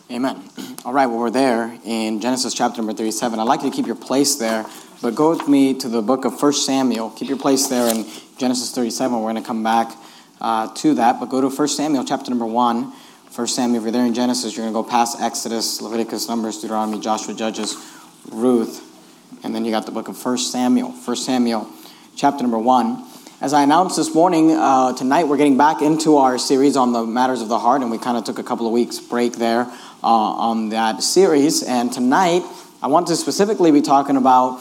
Amen. All right, well, we're there in Genesis chapter number 37. I'd like you to keep your place there, but go with me to the book of 1 Samuel. Keep your place there in Genesis 37. We're going to come back to that, but go to 1 Samuel chapter number 1. 1 Samuel, if you're there in Genesis, you're going to go past Exodus, Leviticus, Numbers, Deuteronomy, Joshua, Judges, Ruth, and then you got the book of 1 Samuel. 1 Samuel chapter number 1. As I announced this morning, tonight we're getting back into our series on the matters of the heart, and we kind of took a couple of weeks break there on that series. And tonight, I want to specifically be talking about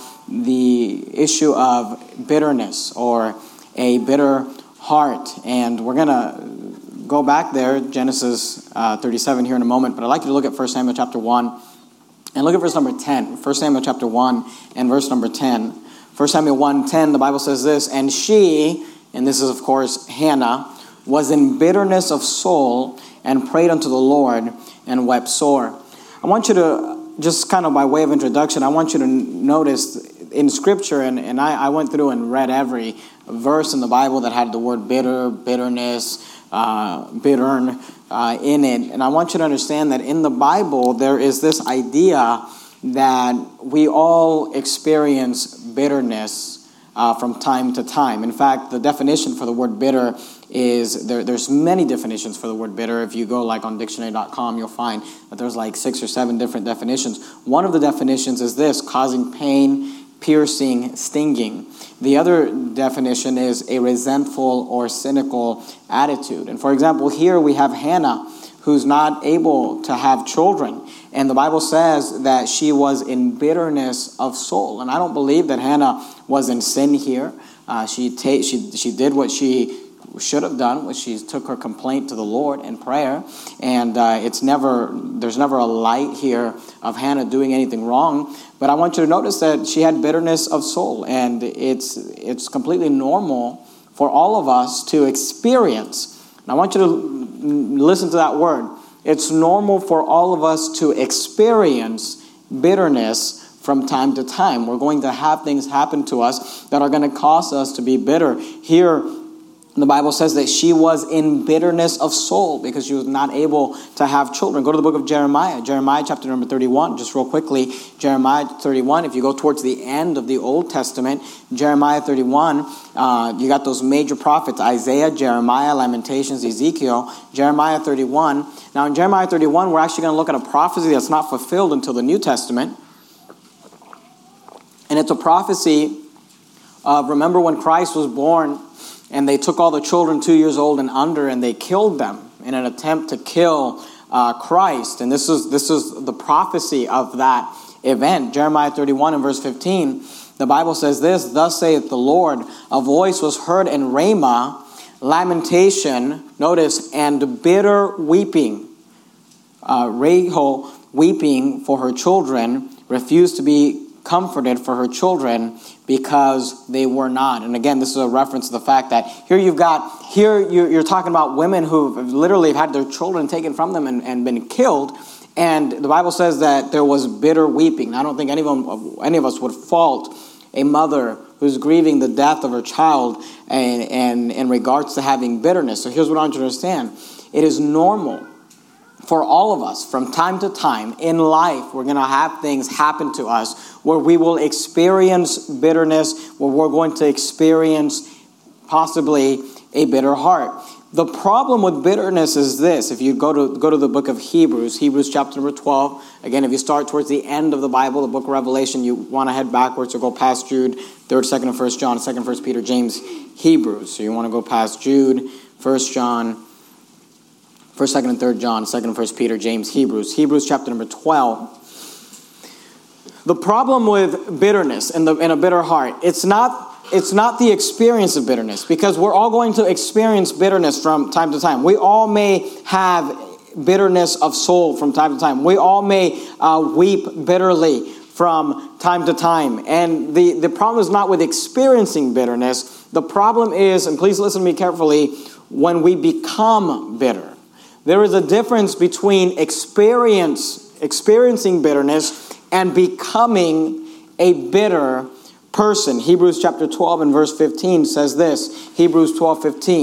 the issue of bitterness or a bitter heart. And we're going to go back there, Genesis 37 here in a moment, but I'd like you to look at 1 Samuel chapter 1 and look at verse number 10. 1 Samuel chapter 1 and verse number 10. 1 Samuel 1:10, the Bible says this, and she, and this is of course Hannah, was in bitterness of soul and prayed unto the Lord and wept sore. I want you to, just kind of by way of introduction, I want you to notice in Scripture, and I went through and read every verse in the Bible that had the word bitter, bitterness, bittern in it. And I want you to understand that in the Bible there is this idea that we all experience bitterness from time to time. In fact, the definition for the word bitter is, there's many definitions for the word bitter. If you go like on dictionary.com, you'll find that there's like 6 or 7 different definitions. One of the definitions is this: causing pain, piercing, stinging. The other definition is a resentful or cynical attitude. And for example, here we have Hannah, who's not able to have children. And the Bible says that she was in bitterness of soul. And I don't believe that Hannah was in sin here. She did what she should have done, which she took her complaint to the Lord in prayer. And there's never a light here of Hannah doing anything wrong. But I want you to notice that she had bitterness of soul. And it's completely normal for all of us to experience. And I want you to listen to that word. It's normal for all of us to experience bitterness from time to time. We're going to have things happen to us that are going to cause us to be bitter. Here, the Bible says that she was in bitterness of soul because she was not able to have children. Go to the book of Jeremiah. Jeremiah chapter number 31, just real quickly. Jeremiah 31, if you go towards the end of the Old Testament, Jeremiah 31, you got those major prophets, Isaiah, Jeremiah, Lamentations, Ezekiel, Jeremiah 31. Now in Jeremiah 31, we're actually going to look at a prophecy that's not fulfilled until the New Testament. And it's a prophecy of, remember when Christ was born, and they took all the children 2 years old and under, and they killed them in an attempt to kill Christ. And this is the prophecy of that event. Jeremiah 31 and verse 15, the Bible says this, thus saith the Lord, a voice was heard in Ramah, lamentation, notice, and bitter weeping. Rahel weeping for her children, refused to be comforted for her children because they were not. And again, this is a reference to the fact that here you're talking about women who literally have had their children taken from them and been killed. And the Bible says that there was bitter weeping. I don't think any of us would fault a mother who's grieving the death of her child and in regards to having bitterness. So here's what I want you to understand. It is normal for all of us, from time to time in life, we're going to have things happen to us where we will experience bitterness, where we're going to experience possibly a bitter heart. The problem with bitterness is this. If you go to the book of Hebrews chapter number 12, again, if you start towards the end of the Bible, the book of Revelation, you want to head backwards or go past Jude, 3rd, 2nd, and 1st John, 2nd, 1st Peter, James, Hebrews. So you want to go past Jude, 1st John, 1st, 2nd, and 3rd John, 2nd, 1st Peter, James, Hebrews. Hebrews chapter number 12. The problem with bitterness and a bitter heart, it's not the experience of bitterness, because we're all going to experience bitterness from time to time. We all may have bitterness of soul from time to time. We all may weep bitterly from time to time. And the problem is not with experiencing bitterness. The problem is, and please listen to me carefully, when we become bitter. There is a difference between experiencing bitterness and becoming a bitter person. Hebrews chapter 12 and verse 15 says this. Hebrews 12:15.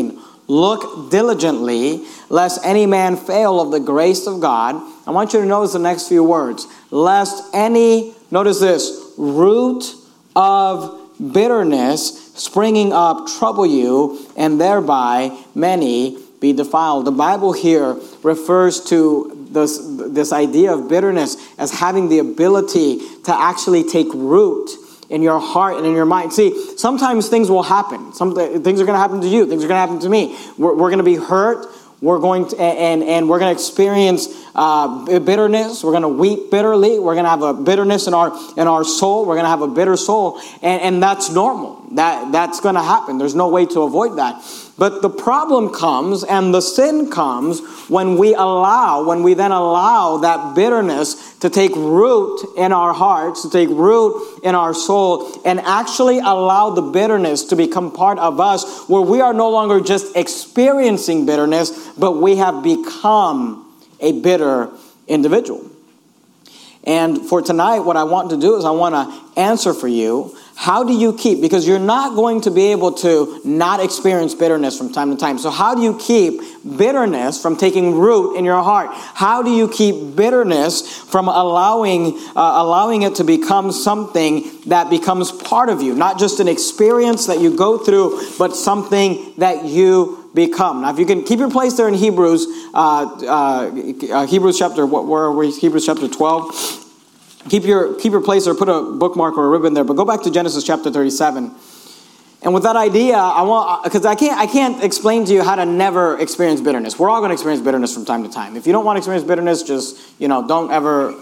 look diligently, lest any man fail of the grace of God. I want you to notice the next few words. Lest any, notice this, root of bitterness springing up trouble you, and thereby many be defiled. The Bible here refers to this idea of bitterness as having the ability to actually take root in your heart and in your mind. See, sometimes things will happen. Things are going to happen to you. Things are going to happen to me. We're going to be hurt. We're going to, and we're going to experience bitterness. We're going to weep bitterly. We're going to have a bitterness in our soul. We're going to have a bitter soul, and that's normal. That's going to happen. There's no way to avoid that. But the problem comes and the sin comes when we then allow that bitterness to take root in our hearts, to take root in our soul, and actually allow the bitterness to become part of us, where we are no longer just experiencing bitterness, but we have become a bitter individual. And for tonight, what I want to do is I want to answer for you, how do you keep, because you're not going to be able to not experience bitterness from time to time. So how do you keep bitterness from taking root in your heart? How do you keep bitterness from allowing it to become something that becomes part of you? Not just an experience that you go through, but something that you become. Now, if you can keep your place there in Hebrews chapter, where are we? Hebrews chapter 12. Keep your place there, put a bookmark or a ribbon there, but go back to Genesis chapter 37. And with that idea, because I can't explain to you how to never experience bitterness. We're all going to experience bitterness from time to time. If you don't want to experience bitterness, just, don't ever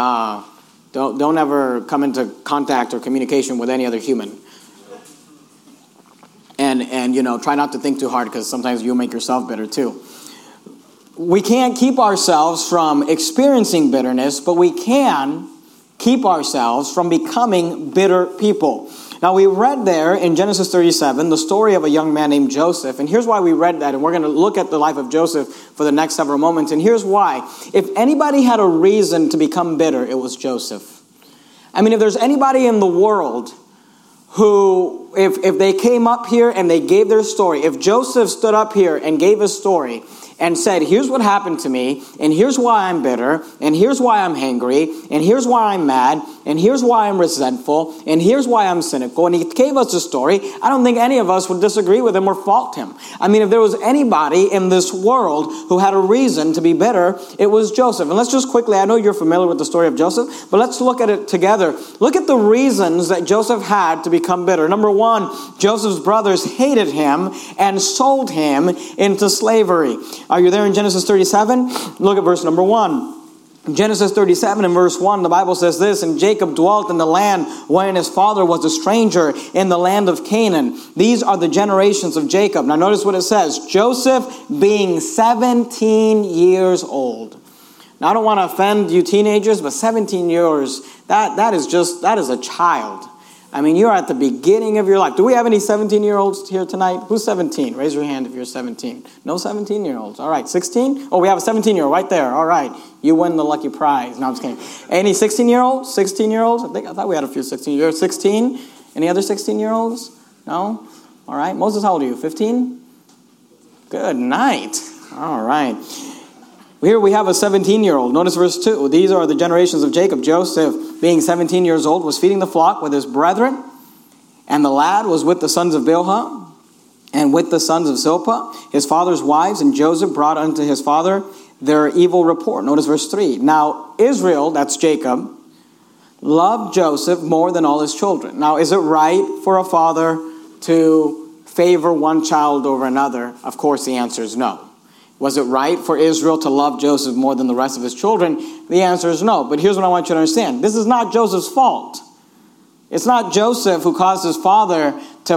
come into contact or communication with any other human. And try not to think too hard, because sometimes you'll make yourself bitter too. We can't keep ourselves from experiencing bitterness, but we can keep ourselves from becoming bitter people. Now, we read there in Genesis 37 the story of a young man named Joseph. And here's why we read that. And we're going to look at the life of Joseph for the next several moments. And here's why. If anybody had a reason to become bitter, it was Joseph. I mean, if there's anybody in the world who, if they came up here and they gave their story, if Joseph stood up here and gave his story and said, here's what happened to me, and here's why I'm bitter, and here's why I'm angry, and here's why I'm mad, and here's why I'm resentful, and here's why I'm cynical, and he gave us a story, I don't think any of us would disagree with him or fault him. I mean, if there was anybody in this world who had a reason to be bitter, it was Joseph. And let's just quickly, I know you're familiar with the story of Joseph, but let's look at it together. Look at the reasons that Joseph had to become bitter. Number one, Joseph's brothers hated him and sold him into slavery. Are you there in Genesis 37? Look at verse number 1. Genesis 37 and verse 1, the Bible says this, and Jacob dwelt in the land wherein his father was a stranger, in the land of Canaan. These are the generations of Jacob. Now notice what it says. Joseph being 17 years old. Now I don't want to offend you teenagers, but 17 years, that is a child. I mean, you're at the beginning of your life. Do we have any 17-year-olds here tonight? Who's 17? Raise your hand if you're 17. No 17-year-olds. All right, 16? Oh, we have a 17-year-old right there. All right, you win the lucky prize. No, I'm just kidding. Any 16-year-olds? 16-year-olds? I thought we had a few 16. You're 16? Any other 16-year-olds? No? All right. Moses, how old are you? 15? Good night. All right. Here we have a 17-year-old. Notice verse 2. These are the generations of Jacob. Joseph, being 17 years old, was feeding the flock with his brethren. And the lad was with the sons of Bilhah and with the sons of Zilpah, his father's wives. And Joseph brought unto his father their evil report. Notice verse 3. Now Israel, that's Jacob, loved Joseph more than all his children. Now, is it right for a father to favor one child over another? Of course, the answer is no. Was it right for Israel to love Joseph more than the rest of his children? The answer is no. But here's what I want you to understand. This is not Joseph's fault. It's not Joseph who caused his father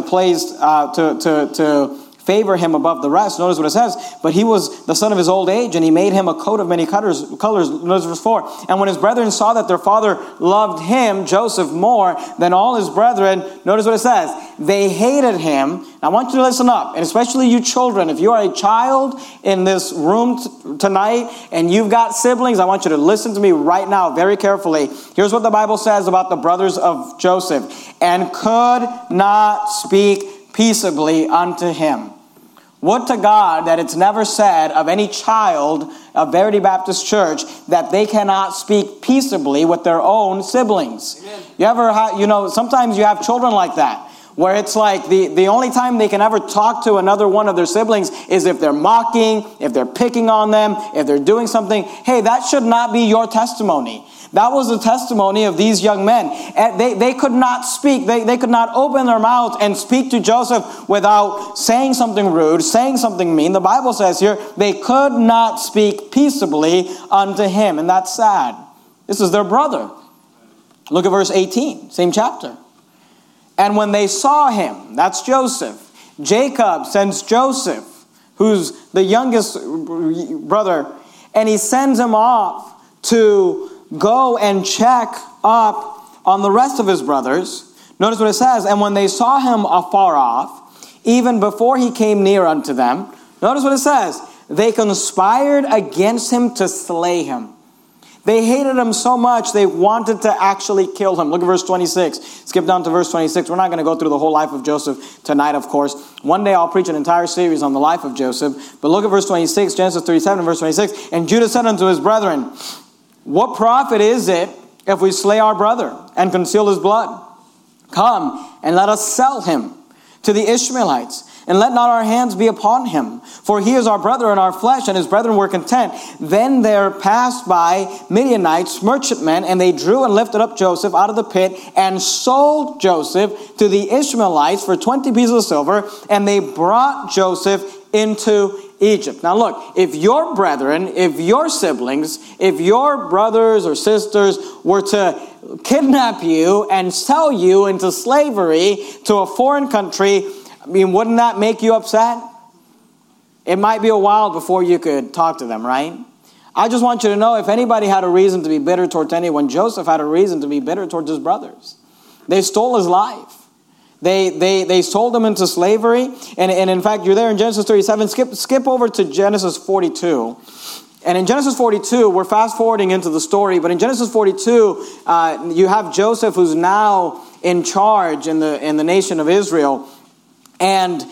to favor him above the rest. Notice what it says. But he was the son of his old age, and he made him a coat of many colors. Notice verse 4. And when his brethren saw that their father loved him, Joseph, more than all his brethren, notice what it says. They hated him. Now, I want you to listen up, and especially you children. If you are a child in this room tonight, and you've got siblings, I want you to listen to me right now very carefully. Here's what the Bible says about the brothers of Joseph. And could not speak peaceably unto him. Would to God that it's never said of any child of Verity Baptist Church that they cannot speak peaceably with their own siblings. Amen. You ever have, sometimes you have children like that, where it's like the only time they can ever talk to another one of their siblings is if they're mocking, if they're picking on them, if they're doing something. Hey, that should not be your testimony. That was the testimony of these young men. And they could not speak. They could not open their mouths and speak to Joseph without saying something rude, saying something mean. The Bible says here, they could not speak peaceably unto him. And that's sad. This is their brother. Look at verse 18, same chapter. And when they saw him, that's Joseph, Jacob sends Joseph, who's the youngest brother, and he sends him off to go and check up on the rest of his brothers. Notice what it says. And when they saw him afar off, even before he came near unto them, notice what it says. They conspired against him to slay him. They hated him so much they wanted to actually kill him. Look at verse 26. Skip down to verse 26. We're not going to go through the whole life of Joseph tonight, of course. One day I'll preach an entire series on the life of Joseph. But look at verse 26, Genesis 37, verse 26. And Judah said unto his brethren, what profit is it if we slay our brother and conceal his blood? Come and let us sell him to the Ishmaelites, and let not our hands be upon him. For he is our brother in our flesh, and his brethren were content. Then there passed by Midianites, merchantmen, and they drew and lifted up Joseph out of the pit, and sold Joseph to the Ishmaelites for 20 pieces of silver, and they brought Joseph into Egypt. Now look, if your brethren, if your siblings, if your brothers or sisters were to kidnap you and sell you into slavery to a foreign country, wouldn't that make you upset? It might be a while before you could talk to them, right? I just want you to know, if anybody had a reason to be bitter towards anyone, Joseph had a reason to be bitter towards his brothers. They stole his life. They sold him into slavery. And in fact, you're there in Genesis 37. Skip over to Genesis 42. And in Genesis 42, we're fast forwarding into the story. But in Genesis 42, you have Joseph, who's now in charge in the nation of Israel. And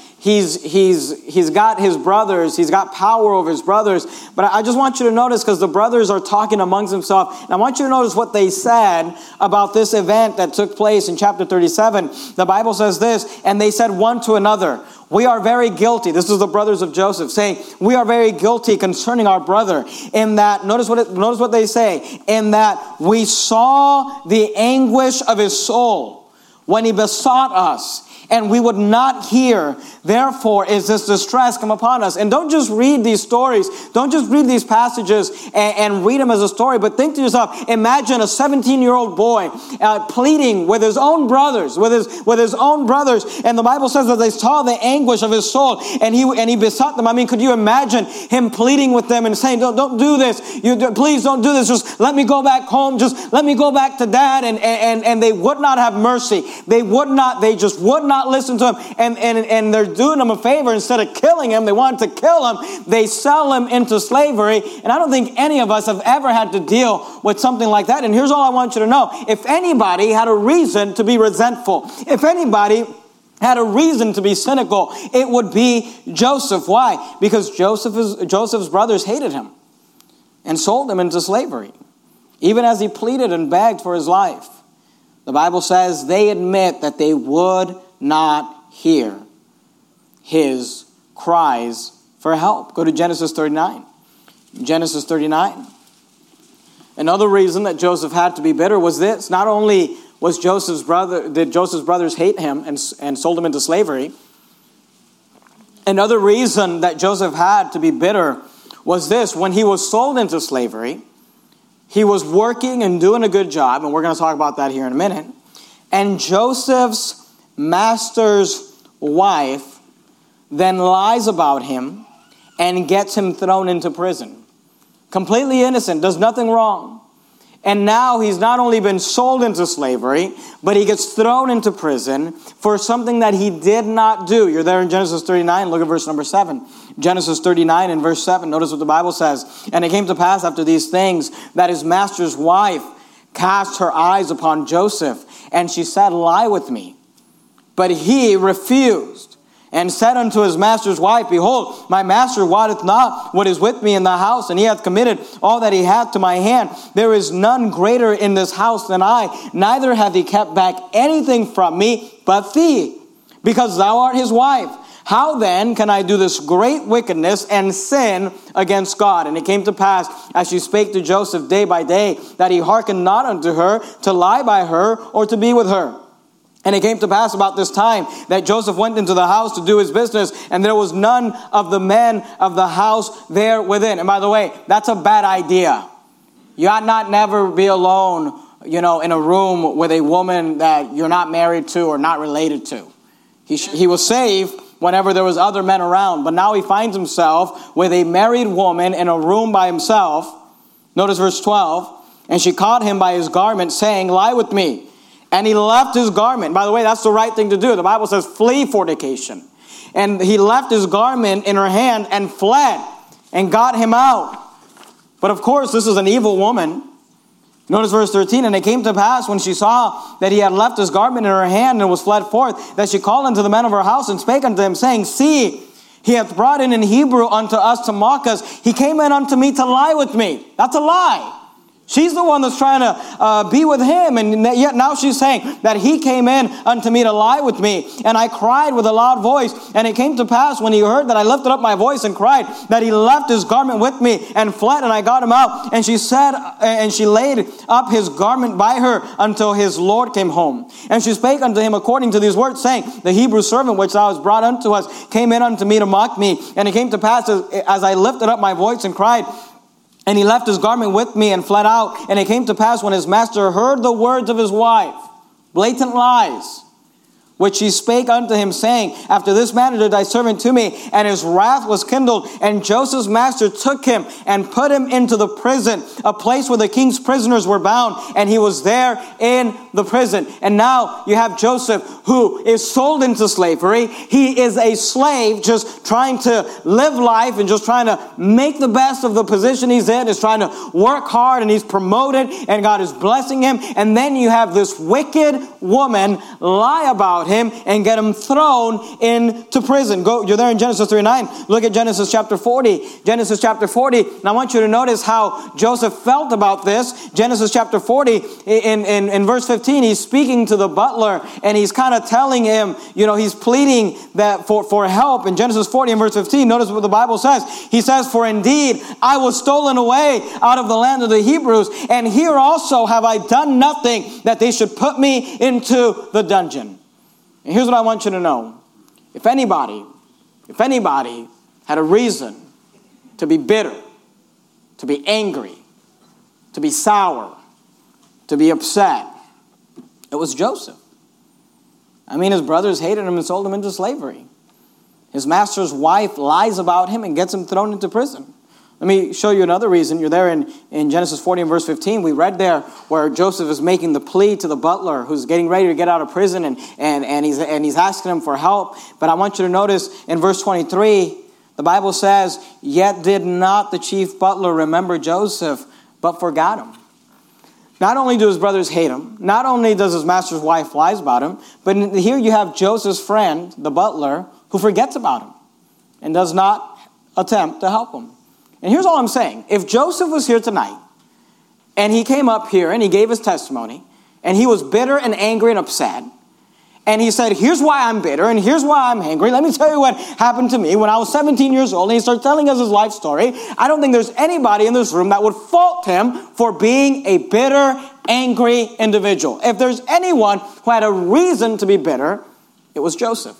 he's got his brothers. He's got power over his brothers. But I just want you to notice, because the brothers are talking amongst themselves. And I want you to notice what they said about this event that took place in chapter 37. The Bible says this, and they said one to another, we are very guilty. This is the brothers of Joseph saying, we are very guilty concerning our brother. In that, notice what they say, in that we saw the anguish of his soul when he besought us, and we would not hear. Therefore is this distress come upon us. And don't just read these stories. Don't just read these passages and read them as a story. But think to yourself, imagine a 17-year-old boy pleading with his own brothers, with his own brothers. And the Bible says that they saw the anguish of his soul, and he besought them. I mean, could you imagine him pleading with them and saying, don't do this. Please don't do this. Just let me go back home. Just let me go back to dad. And they would not have mercy. They just would not listen to him, and they're doing him a favor. Instead of killing him, they wanted to kill him. They sell him into slavery. And I don't think any of us have ever had to deal with something like that. And here's all I want you to know. If anybody had a reason to be resentful, if anybody had a reason to be cynical, it would be Joseph. Why? Because Joseph's brothers hated him and sold him into slavery, even as he pleaded and begged for his life. The Bible says they admit that they would not hear his cries for help. Go to Genesis 39. Genesis 39. Another reason that Joseph had to be bitter was this. Not only did Joseph's brothers hate him and sold him into slavery, another reason that Joseph had to be bitter was this. When he was sold into slavery, he was working and doing a good job, and we're going to talk about that here in a minute. And Joseph's master's wife then lies about him and gets him thrown into prison. Completely innocent, does nothing wrong. And now he's not only been sold into slavery, but he gets thrown into prison for something that he did not do. You're there in Genesis 39, look at verse number 7. Genesis 39 and verse 7, notice what the Bible says. And it came to pass after these things that his master's wife cast her eyes upon Joseph, and she said, lie with me. But he refused. and said unto his master's wife, Behold, my master wotteth not what is with me in the house, and he hath committed all that he hath to my hand. There is none greater in this house than I, neither hath he kept back anything from me but thee, because thou art his wife. How then can I do this great wickedness and sin against God? And it came to pass, as she spake to Joseph day by day, that he hearkened not unto her to lie by her or to be with her. And it came to pass about this time that Joseph went into the house to do his business, and there was none of the men of the house there within. And by the way, that's a bad idea. You ought not never be alone, in a room with a woman that you're not married to or not related to. He was saved whenever there was other men around, but now he finds himself with a married woman in a room by himself. Notice verse 12. And she caught him by his garment, saying, Lie with me. And he left his garment. By the way, that's the right thing to do. The Bible says, flee fornication. And he left his garment in her hand and fled and got him out. But of course, this is an evil woman. Notice verse 13. And it came to pass when she saw that he had left his garment in her hand and was fled forth, that she called unto the men of her house and spake unto him, saying, See, he hath brought in Hebrew unto us to mock us. He came in unto me to lie with me. That's a lie. She's the one that's trying to be with him. And yet now she's saying that he came in unto me to lie with me. And I cried with a loud voice. And it came to pass when he heard that I lifted up my voice and cried, that he left his garment with me and fled, and I got him out. And she said, and she laid up his garment by her until his Lord came home. And she spake unto him according to these words, saying, The Hebrew servant which thou hast brought unto us came in unto me to mock me. And it came to pass as I lifted up my voice and cried, and he left his garment with me and fled out. And it came to pass when his master heard the words of his wife, blatant lies, which she spake unto him, saying, After this manner did thy servant to me, and his wrath was kindled. And Joseph's master took him and put him into the prison, a place where the king's prisoners were bound, and he was there in the prison. And now you have Joseph, who is sold into slavery. He is a slave, just trying to live life and just trying to make the best of the position he's in. He's trying to work hard, and he's promoted, and God is blessing him. And then you have this wicked woman lie about him and get him thrown into prison. You're there in Genesis 3:9. Look at Genesis chapter 40. Genesis chapter 40. And I want you to notice how Joseph felt about this. Genesis chapter 40, in verse 15, he's speaking to the butler, and he's kind of telling him, he's pleading that for help. In Genesis 40 and verse 15, notice what the Bible says. He says, For indeed I was stolen away out of the land of the Hebrews, and here also have I done nothing that they should put me into the dungeon. And here's what I want you to know. If anybody had a reason to be bitter, to be angry, to be sour, to be upset, it was Joseph. His brothers hated him and sold him into slavery. His master's wife lies about him and gets him thrown into prison. Let me show you another reason. You're there in Genesis 40 and verse 15. We read there where Joseph is making the plea to the butler who's getting ready to get out of prison, and he's asking him for help. But I want you to notice in verse 23, the Bible says, Yet did not the chief butler remember Joseph, but forgot him. Not only do his brothers hate him, not only does his master's wife lies about him, but here you have Joseph's friend, the butler, who forgets about him and does not attempt to help him. And here's all I'm saying. If Joseph was here tonight, and he came up here and he gave his testimony, and he was bitter and angry and upset, and he said, here's why I'm bitter and here's why I'm angry. Let me tell you what happened to me when I was 17 years old, and he started telling us his life story. I don't think there's anybody in this room that would fault him for being a bitter, angry individual. If there's anyone who had a reason to be bitter, it was Joseph.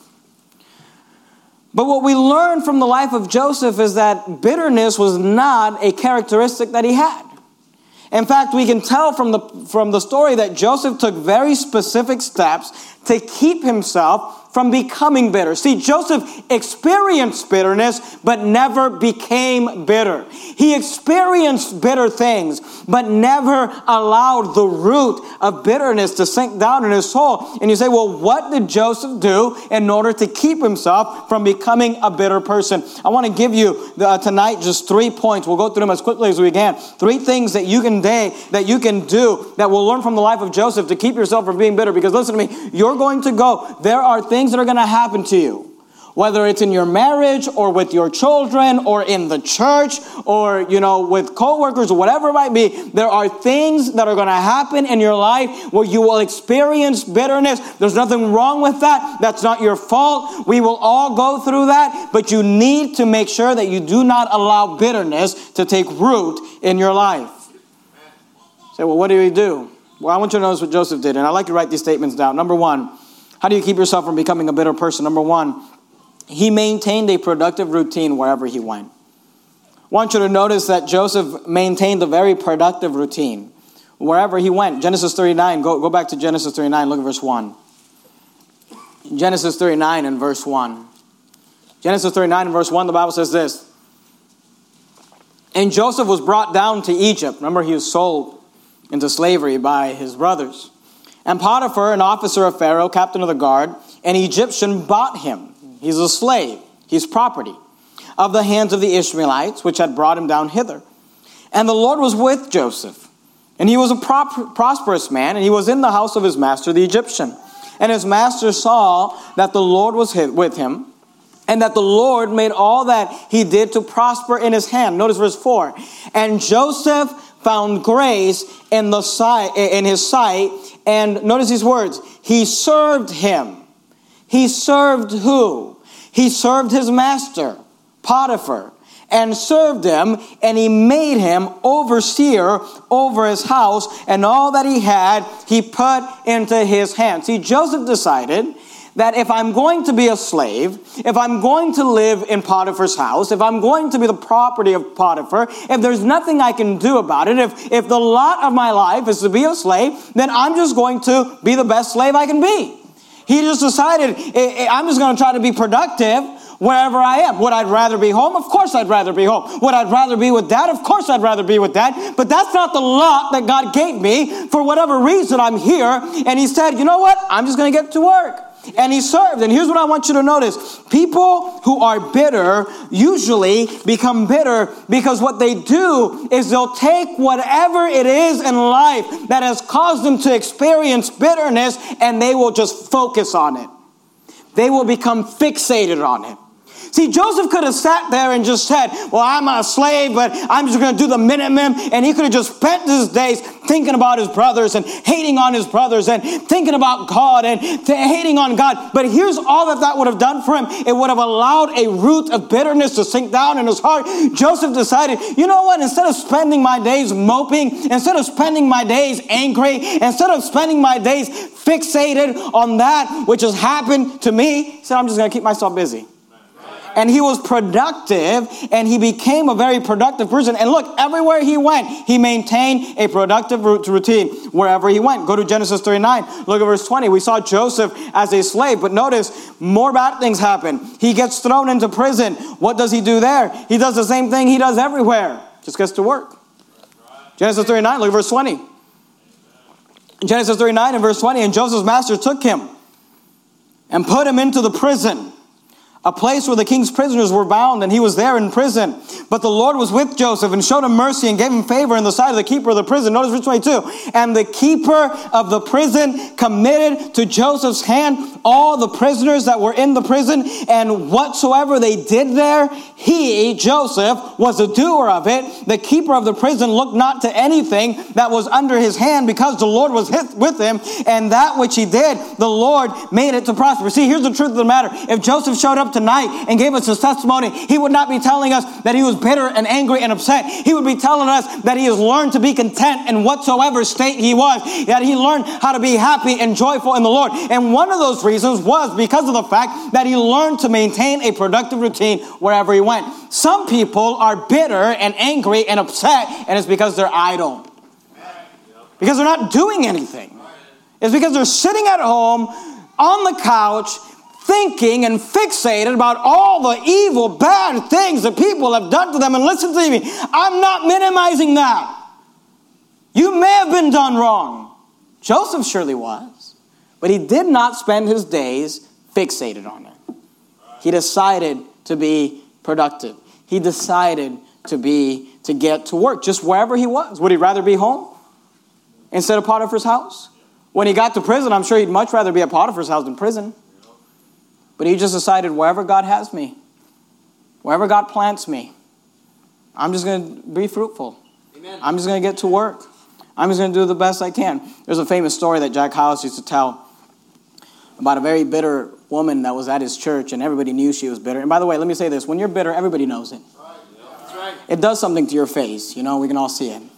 But what we learn from the life of Joseph is that bitterness was not a characteristic that he had. In fact, we can tell from the story that Joseph took very specific steps to keep himself from becoming bitter. See, Joseph experienced bitterness, but never became bitter. He experienced bitter things, but never allowed the root of bitterness to sink down in his soul. And you say, well, what did Joseph do in order to keep himself from becoming a bitter person? I want to give you tonight just 3 points. We'll go through them as quickly as we can. 3 things that you can do that we'll learn from the life of Joseph to keep yourself from being bitter. Because listen to me, you're going to go. There are things that are going to happen to you Whether it's in your marriage or with your children or in the church or, with coworkers or whatever it might be, there are things that are going to happen in your life where you will experience bitterness. There's nothing wrong with that. That's not your fault. We will all go through that, but you need to make sure that you do not allow bitterness to take root in your life. Say, well, what do we do? Well, I want you to notice what Joseph did, and I'd like to write these statements down. Number one, how do you keep yourself from becoming a bitter person? Number one, he maintained a productive routine wherever he went. I want you to notice that Joseph maintained a very productive routine wherever he went. Genesis 39, go back to Genesis 39, look at verse 1. Genesis 39 and verse 1. Genesis 39 and verse 1, the Bible says this. And Joseph was brought down to Egypt. Remember, he was sold into slavery by his brothers. And Potiphar, an officer of Pharaoh, captain of the guard, an Egyptian, bought him. He's a slave. He's property of the hands of the Ishmaelites, which had brought him down hither. And the Lord was with Joseph. And he was a prosperous man, and he was in the house of his master, the Egyptian. And his master saw that the Lord was with him, and that the Lord made all that he did to prosper in his hand. Notice verse 4. And Joseph found grace in his sight. And notice these words. He served him. He served who? He served his master, Potiphar, and served him, and he made him overseer over his house, and all that he had, he put into his hand. See, Joseph decided that if I'm going to be a slave, if I'm going to live in Potiphar's house, if I'm going to be the property of Potiphar, if there's nothing I can do about it, if the lot of my life is to be a slave, then I'm just going to be the best slave I can be. He just decided, I'm just going to try to be productive wherever I am. Would I rather be home? Of course I'd rather be home. Would I rather be with Dad? Of course I'd rather be with Dad. But that's not the lot that God gave me. For whatever reason, I'm here. And he said, you know what? I'm just going to get to work. And he served. And here's what I want you to notice. People who are bitter usually become bitter because what they do is they'll take whatever it is in life that has caused them to experience bitterness and they will just focus on it. They will become fixated on it. See, Joseph could have sat there and just said, well, I'm a slave, but I'm just going to do the minimum. And he could have just spent his days thinking about his brothers and hating on his brothers and thinking about God and hating on God. But here's all that would have done for him. It would have allowed a root of bitterness to sink down in his heart. Joseph decided, you know what? Instead of spending my days moping, instead of spending my days angry, instead of spending my days fixated on that which has happened to me, he said, I'm just going to keep myself busy. And he was productive, and he became a very productive person. And look, everywhere he went, he maintained a productive routine wherever he went. Go to Genesis 39. Look at verse 20. We saw Joseph as a slave, but notice more bad things happen. He gets thrown into prison. What does he do there? He does the same thing he does everywhere. Just gets to work. Genesis 39, look at verse 20. Genesis 39 and verse 20. And Joseph's master took him and put him into the prison, a place where the king's prisoners were bound, and he was there in prison. But the Lord was with Joseph and showed him mercy and gave him favor in the sight of the keeper of the prison. Notice verse 22. And the keeper of the prison committed to Joseph's hand all the prisoners that were in the prison, and whatsoever they did there, he, Joseph, was a doer of it. The keeper of the prison looked not to anything that was under his hand, because the Lord was with him, and that which he did, the Lord made it to prosper. See, here's the truth of the matter. If Joseph showed up tonight and gave us his testimony, he would not be telling us that he was bitter and angry and upset. He would be telling us that he has learned to be content in whatsoever state he was, that he learned how to be happy and joyful in the Lord. And one of those reasons was because of the fact that he learned to maintain a productive routine wherever he went. Some people are bitter and angry and upset, and it's because they're idle. Because they're not doing anything. It's because they're sitting at home on the couch thinking and fixated about all the evil, bad things that people have done to them. And listen to me, I'm not minimizing that. You may have been done wrong. Joseph surely was. But he did not spend his days fixated on it. He decided to be productive. He decided to get to work just wherever he was. Would he rather be home instead of Potiphar's house? When he got to prison, I'm sure he'd much rather be at Potiphar's house than prison. But he just decided wherever God has me, wherever God plants me, I'm just going to be fruitful. Amen. I'm just going to get to work. I'm just going to do the best I can. There's a famous story that Jack Hyles used to tell about a very bitter woman that was at his church, and everybody knew she was bitter. And by the way, let me say this. When you're bitter, everybody knows it. That's right. It does something to your face. You know, we can all see it. And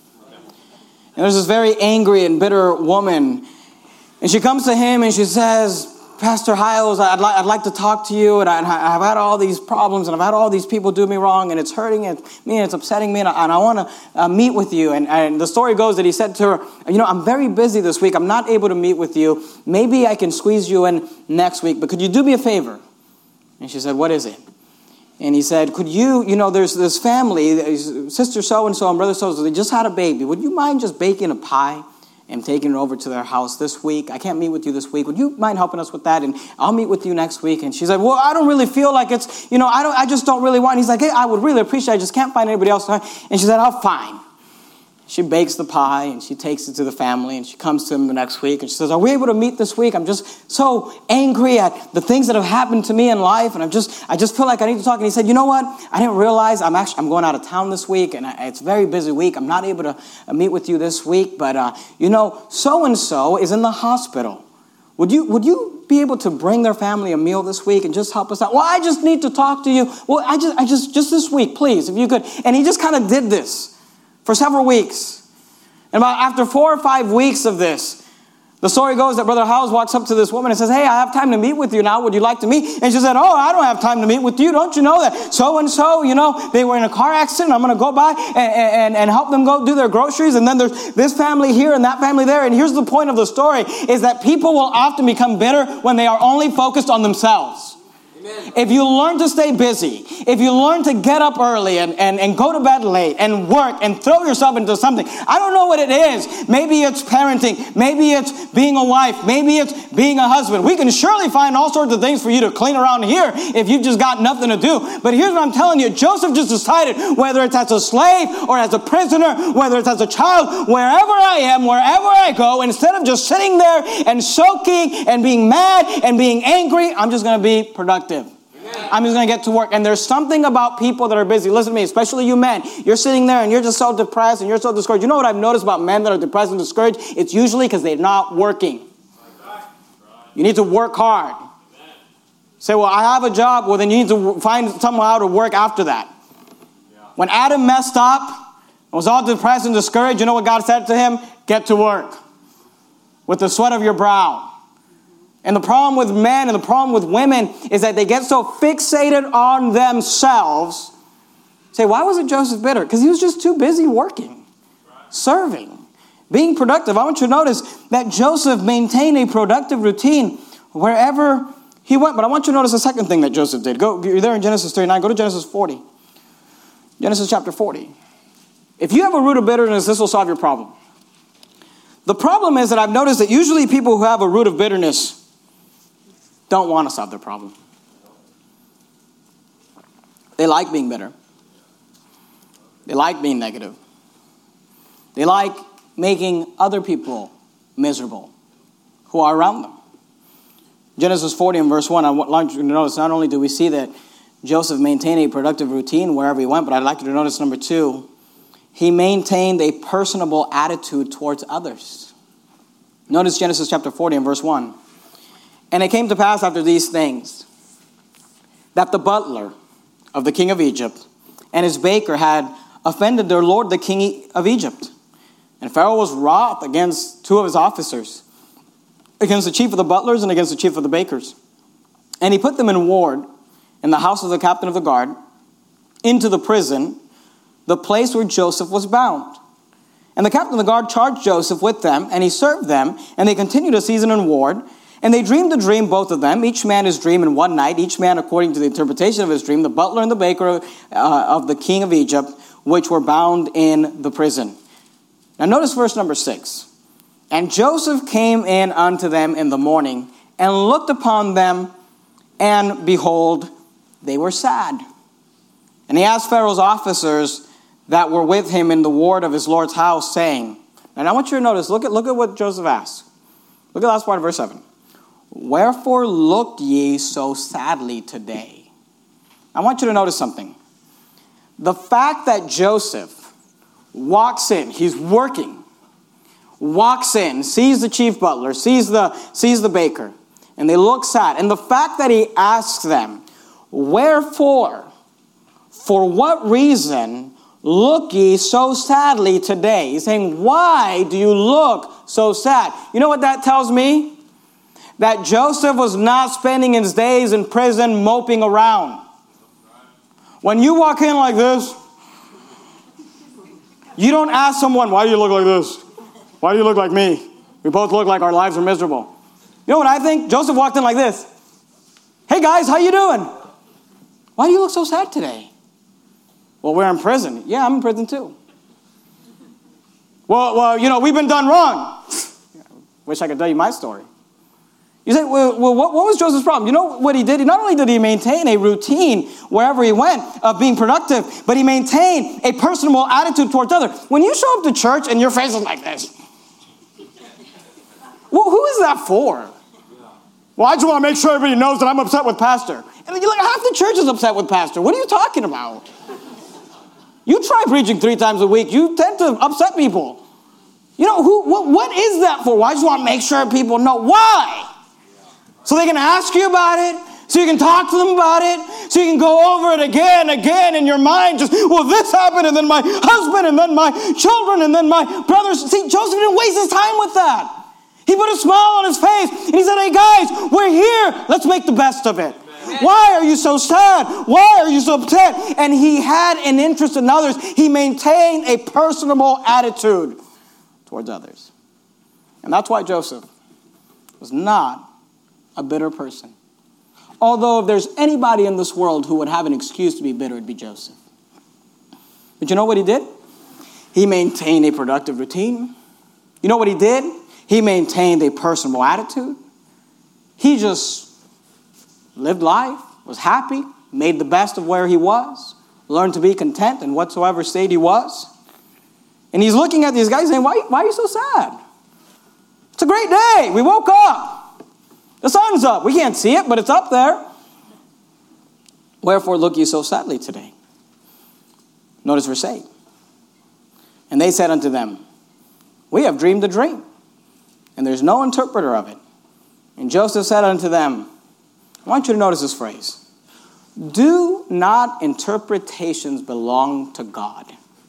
there's this very angry and bitter woman, and she comes to him and she says, Pastor Hyles, I'd like to talk to you, and I've had all these problems, and I've had all these people do me wrong, and it's hurting me, and it's upsetting me, and I want to meet with you. And the story goes that he said to her, I'm very busy this week. I'm not able to meet with you. Maybe I can squeeze you in next week, but could you do me a favor? And she said, what is it? And he said, could you, there's this family, sister so-and-so and brother so-and-so, they just had a baby. Would you mind just baking a pie and taking it over to their house this week? I can't meet with you this week. Would you mind helping us with that? And I'll meet with you next week. And she's like, well, I don't really feel like it's, I just don't really want. And he's like, hey, I would really appreciate it. I just can't find anybody else. And she said, oh, fine. She bakes the pie and she takes it to the family, and she comes to him the next week and she says, are we able to meet this week? I'm just so angry at the things that have happened to me in life, and I just feel like I need to talk. And he said, you know what? I didn't realize I'm going out of town this week, and it's a very busy week. I'm not able to meet with you this week, but so-and-so is in the hospital. Would you be able to bring their family a meal this week and just help us out? Well, I just need to talk to you. Well, I just this week, please, if you could. And he just kind of did this for several weeks. And after 4 or 5 weeks of this, the story goes that Brother Hyles walks up to this woman and says, hey, I have time to meet with you now. Would you like to meet? And she said, oh, I don't have time to meet with you. Don't you know that so-and-so, they were in a car accident. I'm going to go by and help them go do their groceries. And then there's this family here and that family there. And here's the point of the story, is that people will often become bitter when they are only focused on themselves. Amen. If you learn to stay busy, if you learn to get up early and go to bed late and work and throw yourself into something, I don't know what it is. Maybe it's parenting. Maybe it's being a wife. Maybe it's being a husband. We can surely find all sorts of things for you to clean around here if you've just got nothing to do. But here's what I'm telling you. Joseph just decided, whether it's as a slave or as a prisoner, whether it's as a child, wherever I am, wherever I go, instead of just sitting there and soaking and being mad and being angry, I'm just going to be productive. I'm just going to get to work. And there's something about people that are busy. Listen to me, especially you men. You're sitting there and you're just so depressed and you're so discouraged. You know what I've noticed about men that are depressed and discouraged? It's usually because they're not working. You need to work hard. Say, well, I have a job. Well, then you need to find somehow to work after that. When Adam messed up and was all depressed and discouraged, you know what God said to him? Get to work with the sweat of your brow. And the problem with men and the problem with women is that they get so fixated on themselves. Say, why wasn't Joseph bitter? Because he was just too busy working, serving, being productive. I want you to notice that Joseph maintained a productive routine wherever he went. But I want you to notice the second thing that Joseph did. You're there in Genesis 39. Go to Genesis 40. Genesis chapter 40. If you have a root of bitterness, this will solve your problem. The problem is that I've noticed that usually people who have a root of bitterness don't want to solve their problem. They like being bitter. They like being negative. They like making other people miserable who are around them. Genesis 40 and verse 1, I want you to notice, not only do we see that Joseph maintained a productive routine wherever he went, but I'd like you to notice number 2, he maintained a personable attitude towards others. Notice Genesis chapter 40 and verse 1. And it came to pass after these things that the butler of the king of Egypt and his baker had offended their lord, the king of Egypt. And Pharaoh was wroth against 2 of his officers, against the chief of the butlers and against the chief of the bakers. And he put them in ward in the house of the captain of the guard, into the prison, the place where Joseph was bound. And the captain of the guard charged Joseph with them, and he served them, and they continued a season in ward. And they dreamed a dream, both of them, each man his dream in one night, each man according to the interpretation of his dream, the butler and the baker of the king of Egypt, which were bound in the prison. Now notice verse number 6. And Joseph came in unto them in the morning, and looked upon them, and behold, they were sad. And he asked Pharaoh's officers that were with him in the ward of his lord's house, saying, and I want you to notice, look at what Joseph asked. Look at the last part of verse 7. Wherefore look ye so sadly today? I want you to notice something. The fact that Joseph walks in, he's working, walks in, sees the chief butler, sees the baker, and they look sad. And the fact that he asks them, wherefore, for what reason look ye so sadly today? He's saying, why do you look so sad? You know what that tells me? That Joseph was not spending his days in prison moping around. When you walk in like this, you don't ask someone, why do you look like this? Why do you look like me? We both look like our lives are miserable. You know what I think? Joseph walked in like this. Hey guys, how you doing? Why do you look so sad today? Well, we're in prison. Yeah, I'm in prison too. Well, we've been done wrong. Wish I could tell you my story. You say, well, what was Joseph's problem? You know what he did? Not only did he maintain a routine wherever he went of being productive, but he maintained a personable attitude towards others. When you show up to church and your face is like this, well, who is that for? Well, I just want to make sure everybody knows that I'm upset with pastor. And you're like, half the church is upset with pastor. What are you talking about? You try preaching 3 times a week. You tend to upset people. You know, what is that for? Well, I just want to make sure people know. Why? So they can ask you about it, so you can talk to them about it, so you can go over it again in your mind. Just, well, this happened, and then my husband, and then my children, and then my brothers. See, Joseph didn't waste his time with that. He put a smile on his face, and he said, hey guys, we're here. Let's make the best of it. Why are you so sad? Why are you so upset? And he had an interest in others. He maintained a personable attitude towards others. And that's why Joseph was not a bitter person. Although if there's anybody in this world who would have an excuse to be bitter, it'd be Joseph. But you know what he did? He maintained a productive routine. You know what he did? He maintained a personable attitude. He just lived life, was happy, made the best of where he was, learned to be content in whatsoever state he was. And he's looking at these guys saying, why are you so sad? It's a great day. We woke up. The sun's up. We can't see it, but it's up there. Wherefore look ye so sadly today? Notice verse 8. And they said unto them, we have dreamed a dream, and there's no interpreter of it. And Joseph said unto them, I want you to notice this phrase. Do not interpretations belong to God?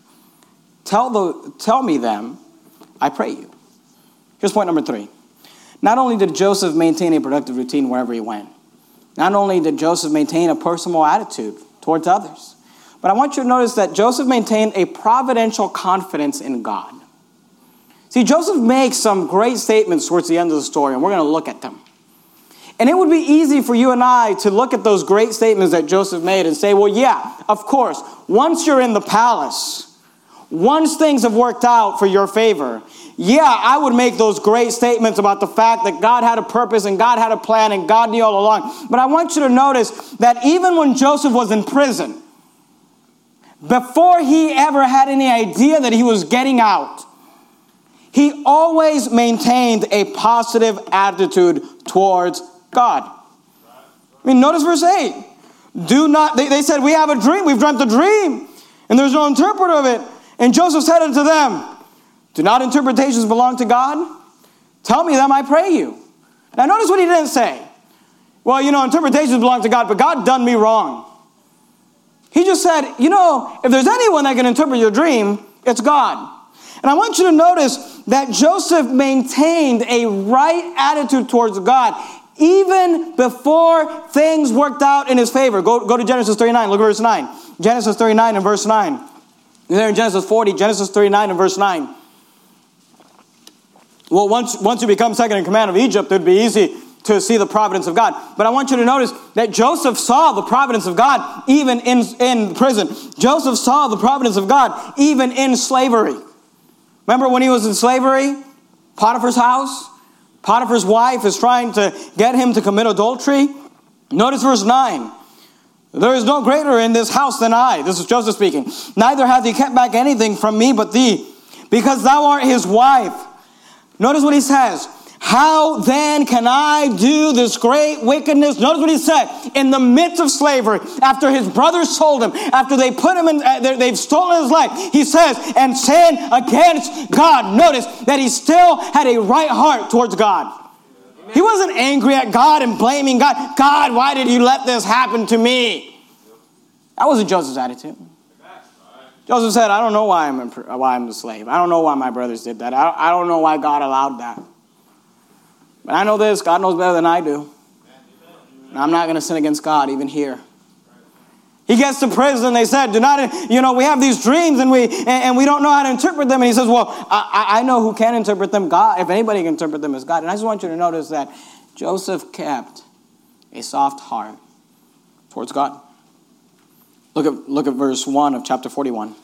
Tell me them, I pray you. Here's point number 3. Not only did Joseph maintain a productive routine wherever he went, not only did Joseph maintain a personal attitude towards others, but I want you to notice that Joseph maintained a providential confidence in God. See, Joseph makes some great statements towards the end of the story, and we're going to look at them. And it would be easy for you and I to look at those great statements that Joseph made and say, well, yeah, of course, once you're in the palace, once things have worked out for your favor, yeah, I would make those great statements about the fact that God had a purpose and God had a plan and God knew all along. But I want you to notice that even when Joseph was in prison, before he ever had any idea that he was getting out, he always maintained a positive attitude towards God. I mean, notice verse 8. They said, we have a dream, we've dreamt a dream, and there's no interpreter of it. And Joseph said unto them, do not interpretations belong to God? Tell me them, I pray you. Now notice what he didn't say. Well, interpretations belong to God, but God done me wrong. He just said, if there's anyone that can interpret your dream, it's God. And I want you to notice that Joseph maintained a right attitude towards God even before things worked out in his favor. Go to Genesis 39, look at verse 9. Genesis 39 and verse 9. And there in Genesis 40, Genesis 39 and verse 9. Well, once you become second in command of Egypt, it would be easy to see the providence of God. But I want you to notice that Joseph saw the providence of God even in prison. Joseph saw the providence of God even in slavery. Remember when he was in slavery? Potiphar's house? Potiphar's wife is trying to get him to commit adultery. Notice verse 9. There is no greater in this house than I. This is Joseph speaking. Neither hath he kept back anything from me but thee, because thou art his wife. Notice what he says. how then can I do this great wickedness? Notice what he said. In the midst of slavery, after his brothers sold him, after they put him in, they've stolen his life, he says, and sin against God. Notice that he still had a right heart towards God. He wasn't angry at God and blaming God. God, why did you let this happen to me? That wasn't Joseph's attitude. Joseph said, I don't know why I'm a slave. I don't know why my brothers did that. I don't know why God allowed that. But I know this, God knows better than I do. And I'm not going to sin against God even here. He gets to prison. They said, we have these dreams and we don't know how to interpret them. And he says, well, I know who can interpret them. God, if anybody can interpret them, is God. And I just want you to notice that Joseph kept a soft heart towards God. Look at verse 1 of chapter 41.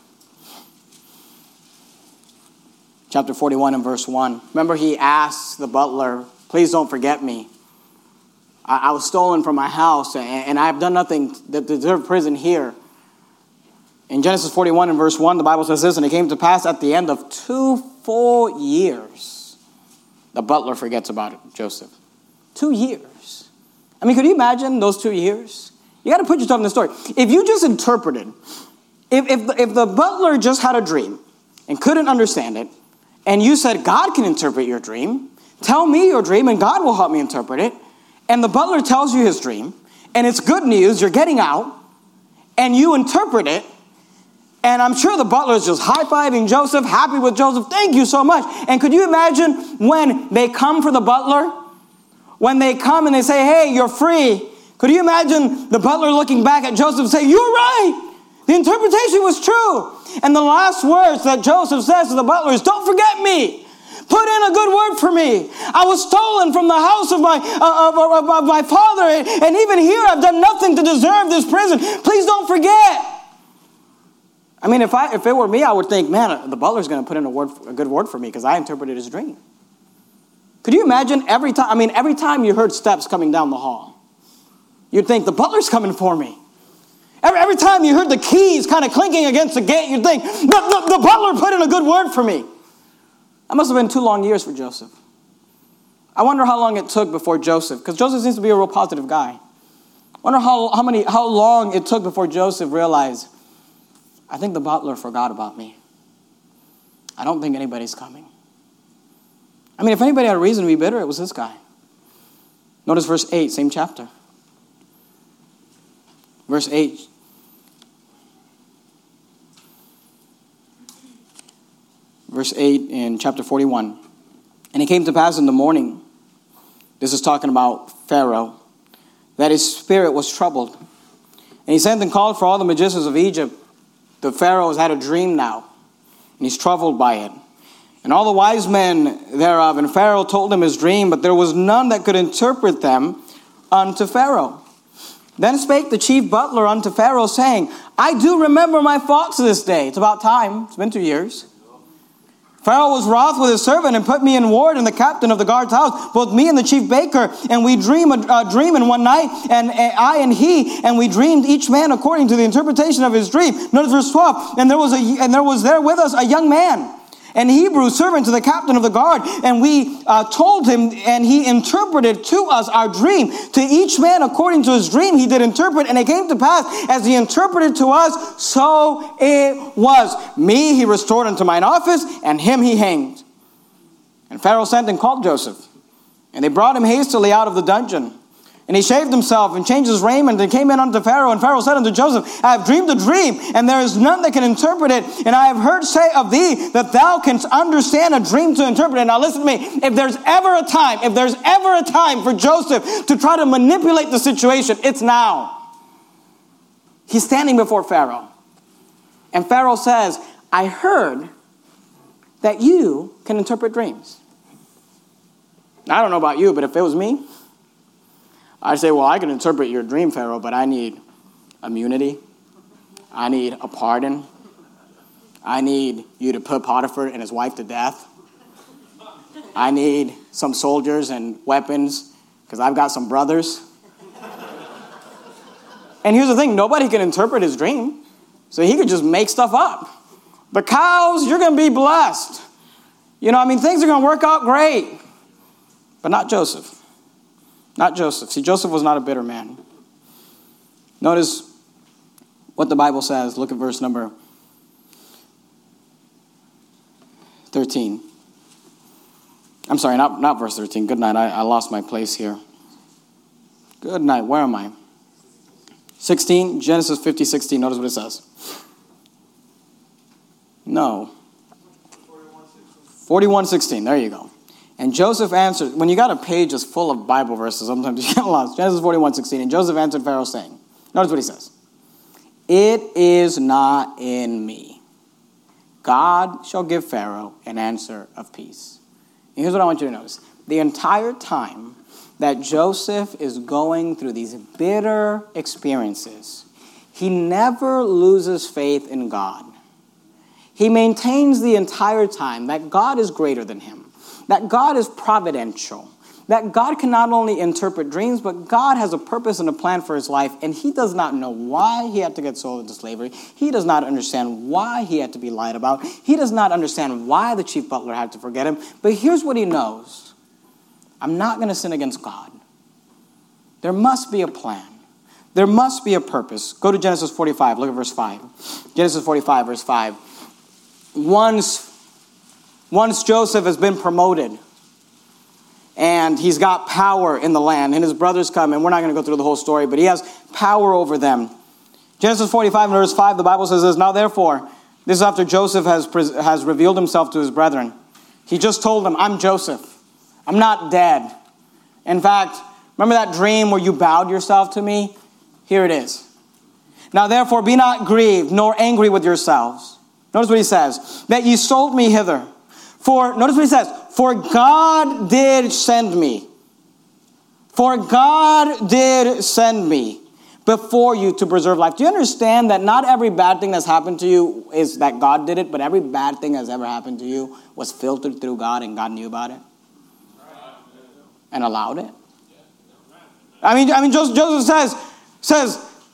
Chapter 41 and verse 1. Remember, he asked the butler, please don't forget me. I was stolen from my house, and I have done nothing that deserve prison here. In Genesis 41 and verse 1, the Bible says this, and it came to pass at the end of 2 full years, the butler forgets about Joseph. 2 years. I mean, could you imagine those 2 years? You got to put yourself in the story. If you just interpreted, if the butler just had a dream and couldn't understand it, and you said, God can interpret your dream, tell me your dream and God will help me interpret it, and the butler tells you his dream, and it's good news, you're getting out, and you interpret it, and I'm sure the butler is just high-fiving Joseph, happy with Joseph, thank you so much. And could you imagine when they come for the butler? When they come and they say, hey, you're free. Could you imagine the butler looking back at Joseph and saying, you're right. The interpretation was true. And the last words that Joseph says to the butler is, don't forget me. Put in a good word for me. I was stolen from the house of my father. And even here I've done nothing to deserve this prison. Please don't forget. I mean, if it were me, I would think, man, the butler's going to put in a good word for me because I interpreted his dream. Could you imagine every time you heard steps coming down the hall, you'd think, the butler's coming for me. Every time you heard the keys kind of clinking against the gate, you'd think, the butler put in a good word for me. That must have been 2 long years for Joseph. I wonder how long it took before Joseph, because Joseph seems to be a real positive guy. I wonder how long it took before Joseph realized, I think the butler forgot about me. I don't think anybody's coming. I mean, if anybody had a reason to be bitter, it was this guy. Notice verse 8, same chapter. Verse 8. Verse 8 in chapter 41. And it came to pass in the morning, this is talking about Pharaoh, that his spirit was troubled. And he sent and called for all the magicians of Egypt. The Pharaoh has had a dream now, and he's troubled by it. And all the wise men thereof, and Pharaoh told him his dream, but there was none that could interpret them unto Pharaoh. Then spake the chief butler unto Pharaoh, saying, I do remember my faults this day. It's about time. It's been 2 years. Pharaoh was wroth with his servant and put me in ward in the captain of the guard's house, both me and the chief baker, and we dream a dream in one night, and I and he, and we dreamed each man according to the interpretation of his dream. Notice verse 12. And there was there with us a young man, an Hebrew servant to the captain of the guard, and we told him, and he interpreted to us our dream. To each man according to his dream he did interpret, and it came to pass as he interpreted to us, so it was. Me he restored unto mine office, and him he hanged. And Pharaoh sent and called Joseph, and they brought him hastily out of the dungeon. And he shaved himself and changed his raiment and came in unto Pharaoh. And Pharaoh said unto Joseph, I have dreamed a dream, and there is none that can interpret it. And I have heard say of thee that thou canst understand a dream to interpret it. Now listen to me. If there's ever a time for Joseph to try to manipulate the situation, it's now. He's standing before Pharaoh. And Pharaoh says, I heard that you can interpret dreams. Now, I don't know about you, but if it was me, I say, well, I can interpret your dream, Pharaoh, but I need immunity. I need a pardon. I need you to put Potiphar and his wife to death. I need some soldiers and weapons because I've got some brothers. And here's the thing, nobody can interpret his dream, so he could just make stuff up. The cows, you're going to be blessed. Things are going to work out great. But not Joseph. Not Joseph. See, Joseph was not a bitter man. Notice what the Bible says. Look at verse number 13. I'm sorry, not verse 13. Good night. I lost my place here. Good night. Where am I? 16. Genesis 50:16. Notice what it says. No. 41:16. There you go. And Joseph answered. When you got a page that's full of Bible verses, sometimes you get lost. Genesis 41:16. And Joseph answered Pharaoh, saying, notice what he says. It is not in me. God shall give Pharaoh an answer of peace. And here's what I want you to notice. The entire time that Joseph is going through these bitter experiences, he never loses faith in God. He maintains the entire time that God is greater than him, that God is providential, that God can not only interpret dreams, but God has a purpose and a plan for his life, and he does not know why he had to get sold into slavery. He does not understand why he had to be lied about. He does not understand why the chief butler had to forget him. But here's what he knows. I'm not going to sin against God. There must be a plan. There must be a purpose. Go to Genesis 45. Look at verse 5. Genesis 45, verse 5. Once Joseph has been promoted, and he's got power in the land, and his brothers come, and we're not going to go through the whole story, but he has power over them. Genesis 45, verse 5, the Bible says this, now therefore, this is after Joseph has revealed himself to his brethren. He just told them, I'm Joseph. I'm not dead. In fact, remember that dream where you bowed yourself to me? Here it is. Now therefore, be not grieved, nor angry with yourselves. Notice what he says, that ye sold me hither. For, notice what he says, for God did send me. For God did send me before you to preserve life. Do you understand that not every bad thing that's happened to you is that God did it, but every bad thing that's ever happened to you was filtered through God and God knew about it and allowed it? I mean, Joseph says,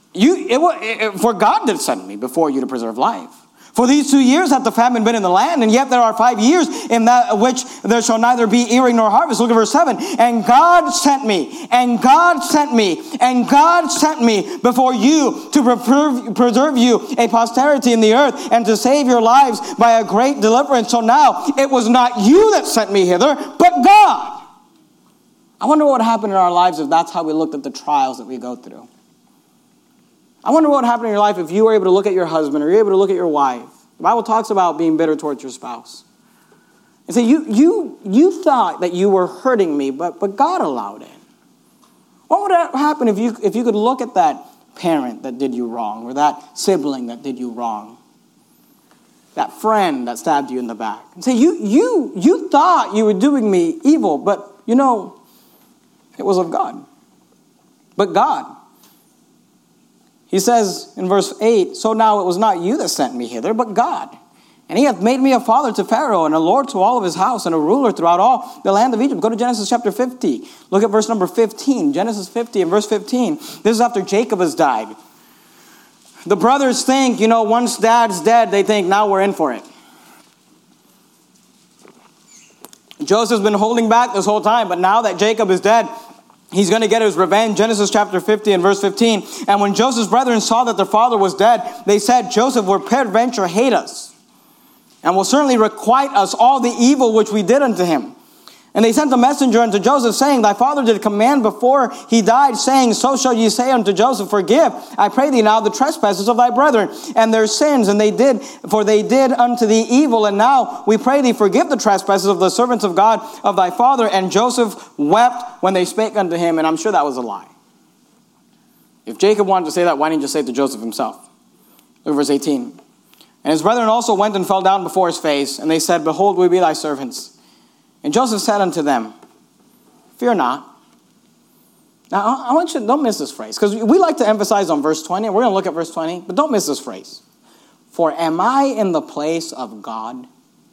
for God did send me before you to preserve life. For these 2 years hath the famine been in the land, and yet there are 5 years in that which there shall neither be earing nor harvest. Look at verse 7. And God sent me, and God sent me, and God sent me before you to preserve you a posterity in the earth, and to save your lives by a great deliverance. So now it was not you that sent me hither, but God. I wonder what would happen in our lives if that's how we looked at the trials that we go through. I wonder what would happen in your life if you were able to look at your husband or you're able to look at your wife. The Bible talks about being bitter towards your spouse. And say, you thought that you were hurting me, but God allowed it. What would happen if you could look at that parent that did you wrong, or that sibling that did you wrong, that friend that stabbed you in the back, and say, you thought you were doing me evil, but it was of God. But God. He says in verse 8, so now it was not you that sent me hither, but God. And he hath made me a father to Pharaoh, and a lord to all of his house, and a ruler throughout all the land of Egypt. Go to Genesis chapter 50. Look at verse number 15. Genesis 50 and verse 15. This is after Jacob has died. The brothers think, once dad's dead, they think, now we're in for it. Joseph's been holding back this whole time, but now that Jacob is dead, he's going to get his revenge. Genesis chapter 50 and verse 15. And when Joseph's brethren saw that their father was dead, they said, Joseph will peradventure hate us, and will certainly requite us all the evil which we did unto him. And they sent a messenger unto Joseph, saying, thy father did command before he died, saying, so shall ye say unto Joseph, forgive, I pray thee now, the trespasses of thy brethren and their sins. And they did unto thee evil. And now we pray thee, forgive the trespasses of the servants of God of thy father. And Joseph wept when they spake unto him. And I'm sure that was a lie. If Jacob wanted to say that, why didn't he just say it to Joseph himself? Look at verse 18. And his brethren also went and fell down before his face. And they said, behold, we be thy servants. And Joseph said unto them, fear not. Now, I want you to, don't miss this phrase, because we like to emphasize on verse 20, and we're going to look at verse 20, but don't miss this phrase. For am I in the place of God?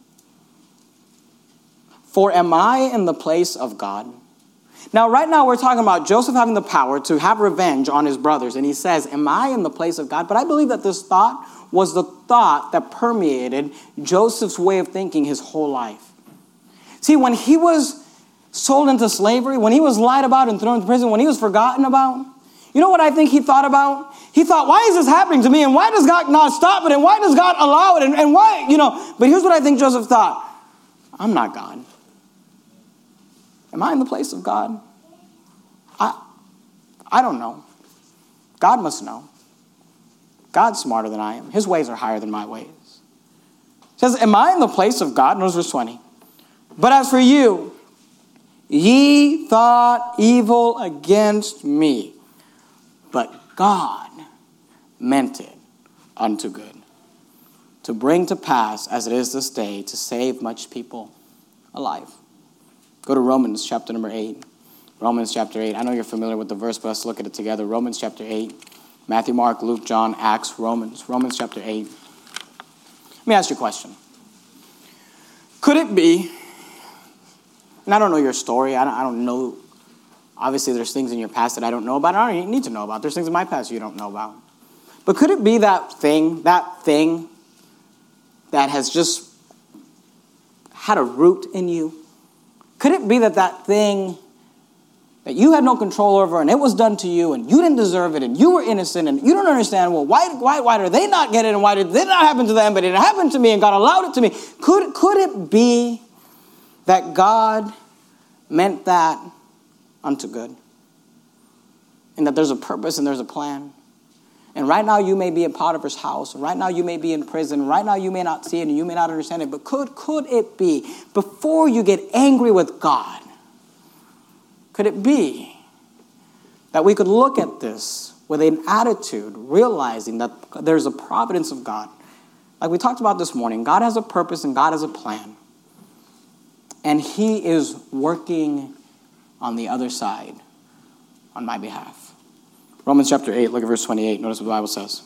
For am I in the place of God? Now, right now, we're talking about Joseph having the power to have revenge on his brothers, and he says, am I in the place of God? But I believe that this thought was the thought that permeated Joseph's way of thinking his whole life. See, when he was sold into slavery, when he was lied about and thrown into prison, when he was forgotten about, you know what I think he thought about? He thought, why is this happening to me? And why does God not stop it? And why does God allow it? And why, but here's what I think Joseph thought. I'm not God. Am I in the place of God? I don't know. God must know. God's smarter than I am. His ways are higher than my ways. It says, am I in the place of God? Notice verse 20. But as for you, ye thought evil against me, but God meant it unto good, to bring to pass, as it is this day, to save much people alive. Go to Romans chapter number 8. Romans chapter 8. I know you're familiar with the verse, but let's look at it together. Romans chapter 8. Matthew, Mark, Luke, John, Acts, Romans. Romans chapter 8. Let me ask you a question. Could it be, and I don't know your story, I don't know, obviously there's things in your past that I don't know about, I don't need to know about. There's things in my past you don't know about. But could it be that thing that has just had a root in you? Could it be that thing that you had no control over and it was done to you and you didn't deserve it and you were innocent and you don't understand, well, why do they not get it and why did it not happen to them but it happened to me and God allowed it to me? Could it be that God meant that unto good? And that there's a purpose and there's a plan? And right now you may be in Potiphar's house. Right now you may be in prison. Right now you may not see it and you may not understand it. But could it be, before you get angry with God, could it be that we could look at this with an attitude, realizing that there's a providence of God? Like we talked about this morning, God has a purpose and God has a plan. And he is working on the other side on my behalf. Romans chapter 8, look at verse 28. Notice what the Bible says.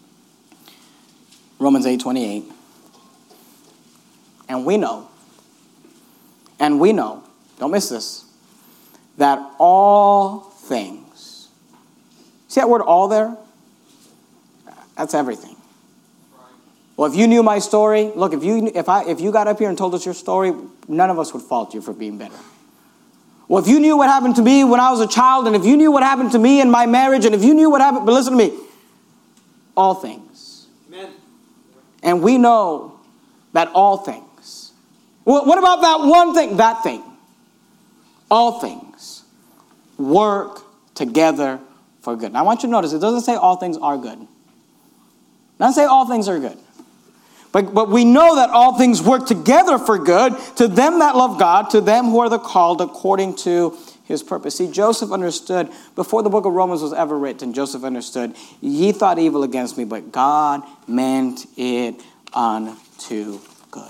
Romans 8:28. And we know, don't miss this, that all things, see that word all there? That's everything. Well, if you knew my story, look, if you got up here and told us your story, none of us would fault you for being bitter. Well, if you knew what happened to me when I was a child, and if you knew what happened to me in my marriage, and if you knew what happened, but listen to me, all things. Amen. And we know that all things. Well, what about that one thing? That thing. All things work together for good. Now, I want you to notice, it doesn't say all things are good. It doesn't say all things are good. But we know that all things work together for good to them that love God, to them who are the called according to his purpose. See, Joseph understood, before the book of Romans was ever written, Joseph understood, ye thought evil against me, but God meant it unto good.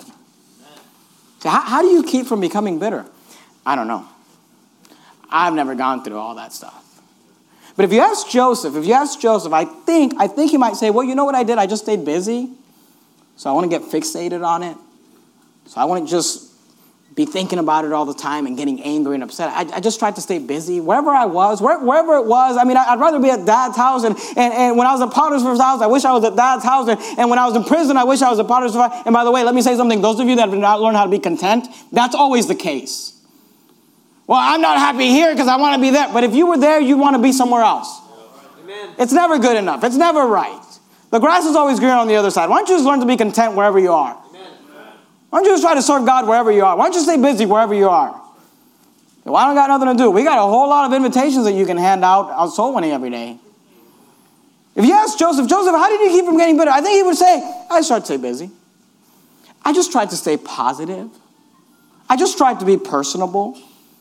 So how do you keep from becoming bitter? I don't know. I've never gone through all that stuff. But if you ask Joseph, I think he might say, well, you know what I did? I just stayed busy. So I want to get fixated on it. So I want to just be thinking about it all the time and getting angry and upset. I just tried to stay busy. Wherever I was, wherever it was. I mean, I'd rather be at Dad's house. And when I was at Potiphar's house, I wish I was at Dad's house. And when I was in prison, I wish I was at Potiphar's house. And by the way, let me say something. Those of you that have not learned how to be content, that's always the case. Well, I'm not happy here because I want to be there. But if you were there, you want to be somewhere else. Amen. It's never good enough. It's never right. The grass is always greener on the other side. Why don't you just learn to be content wherever you are? Amen. Why don't you just try to serve God wherever you are? Why don't you stay busy wherever you are? Well, I don't got nothing to do. We got a whole lot of invitations that you can hand out on soul winning every day. If you ask Joseph, how did you keep from getting bitter? I think he would say, I just tried to stay busy. I just tried to stay positive. I just tried to be personable.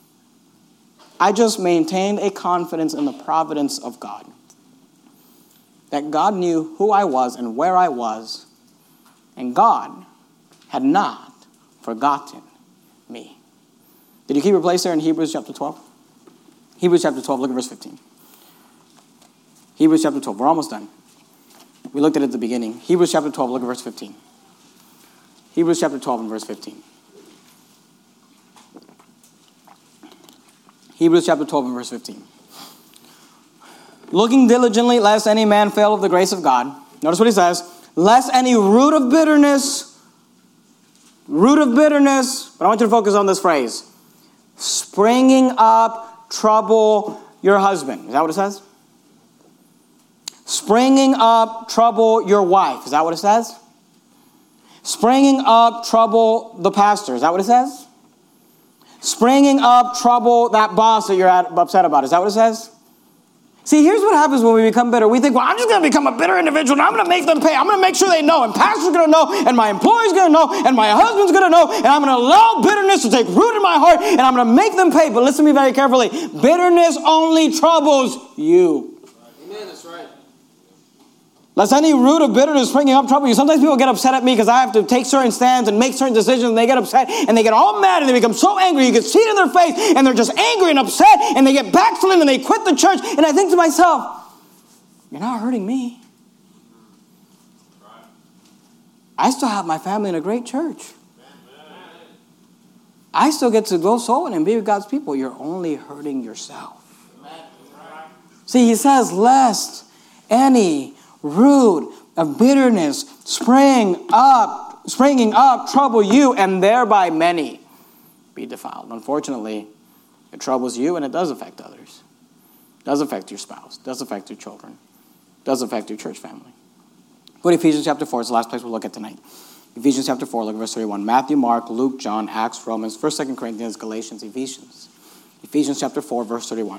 I just maintained a confidence in the providence of God. That God knew who I was and where I was, and God had not forgotten me. Did you keep your place there in Hebrews chapter 12? Hebrews chapter 12, look at verse 15. Hebrews chapter 12, we're almost done. We looked at it at the beginning. Hebrews chapter 12, look at verse 15. Hebrews chapter 12 and verse 15. Hebrews chapter 12 and verse 15. Looking diligently, lest any man fail of the grace of God. Notice what he says. Lest any root of bitterness, but I want you to focus on this phrase. springing up trouble your husband. Is that what it says? Springing up trouble your wife. Is that what it says? Springing up trouble the pastor. Is that what it says? Springing up trouble that boss that you're upset about. Is that what it says? See, here's what happens when we become bitter. We think, well, I'm just going to become a bitter individual, and I'm going to make them pay. I'm going to make sure they know, and pastor's going to know, and my employer's going to know, and my husband's going to know, and I'm going to allow bitterness to take root in my heart, and I'm going to make them pay. But listen to me very carefully. Bitterness only troubles you. Amen, that's right. Lest any root of bitterness springing up trouble you. Sometimes people get upset at me because I have to take certain stands and make certain decisions, and they get upset and they get all mad and they become so angry. You can see it in their face, and they're just angry and upset, and they get backslidden and they quit the church. And I think to myself, you're not hurting me. I still have my family in a great church. I still get to go soul and be with God's people. You're only hurting yourself. See, he says, lest any root of bitterness springing up trouble you, and thereby many be defiled. Unfortunately, it troubles you, and it does affect others. It does affect your spouse. It does affect your children. It does affect your church family. Go to Ephesians chapter 4. It's the last place we'll look at tonight. Ephesians chapter 4, look at verse 31. Matthew, Mark, Luke, John, Acts, Romans, 1st, 2nd Corinthians, Galatians, Ephesians. Ephesians chapter 4, verse 31.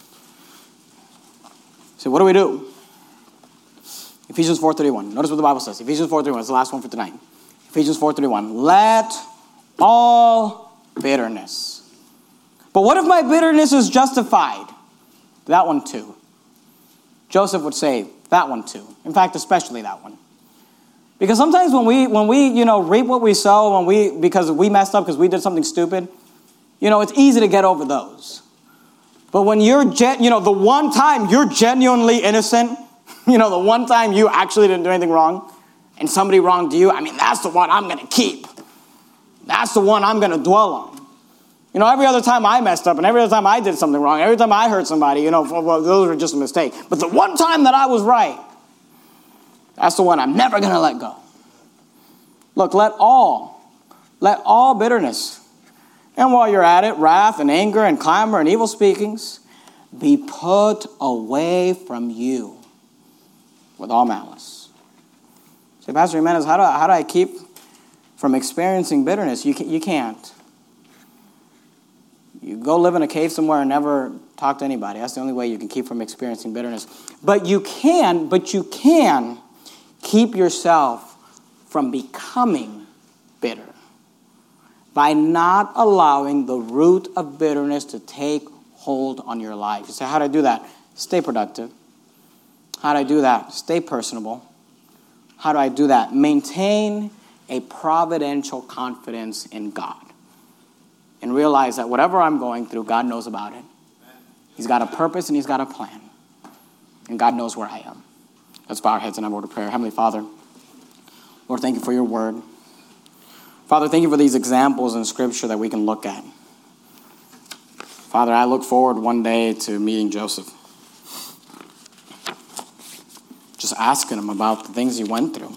So what do we do? Ephesians 4:31. Notice what the Bible says. Ephesians 4:31 is the last one for tonight. Ephesians 4:31. Let all bitterness. But what if my bitterness is justified? That one too. Joseph would say that one too. In fact, especially that one. Because sometimes when we reap what we sow, because we messed up because we did something stupid, it's easy to get over those. But when you're the one time you're genuinely innocent, the one time you actually didn't do anything wrong and somebody wronged you, that's the one I'm going to keep. That's the one I'm going to dwell on. Every other time I messed up and every other time I did something wrong, every time I hurt somebody, those were just a mistake. But the one time that I was right, that's the one I'm never going to let go. Look, let all bitterness, and while you're at it, wrath and anger and clamor and evil speakings, be put away from you with all malice. Say, Pastor Jimenez, how do I keep from experiencing bitterness? You can't. You go live in a cave somewhere and never talk to anybody. That's the only way you can keep from experiencing bitterness. But you can keep yourself from becoming bitter by not allowing the root of bitterness to take hold on your life. You say, how do I do that? Stay productive. How do I do that? Stay personable. How do I do that? Maintain a providential confidence in God. And realize that whatever I'm going through, God knows about it. He's got a purpose and he's got a plan. And God knows where I am. Let's bow our heads and have a word of prayer. Heavenly Father, Lord, thank you for your word. Father, thank you for these examples in Scripture that we can look at. Father, I look forward one day to meeting Joseph. Just asking him about the things he went through.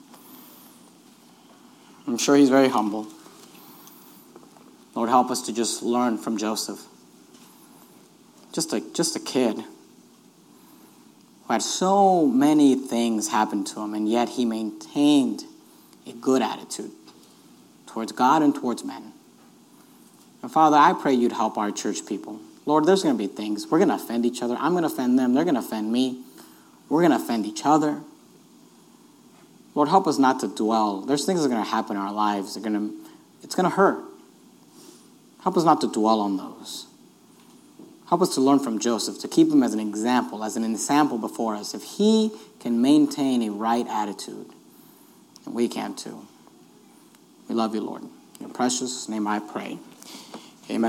I'm sure he's very humble. Lord, help us to just learn from Joseph. Just a kid who had so many things happen to him, and yet he maintained a good attitude towards God and towards men. And Father, I pray you'd help our church people. Lord, there's going to be things. We're going to offend each other. I'm going to offend them. They're going to offend me. We're going to offend each other. Lord, help us not to dwell. There's things that are going to happen in our lives. It's going to hurt. Help us not to dwell on those. Help us to learn from Joseph, to keep him as an example before us. If he can maintain a right attitude, and we can too. We love you, Lord. In your precious name I pray.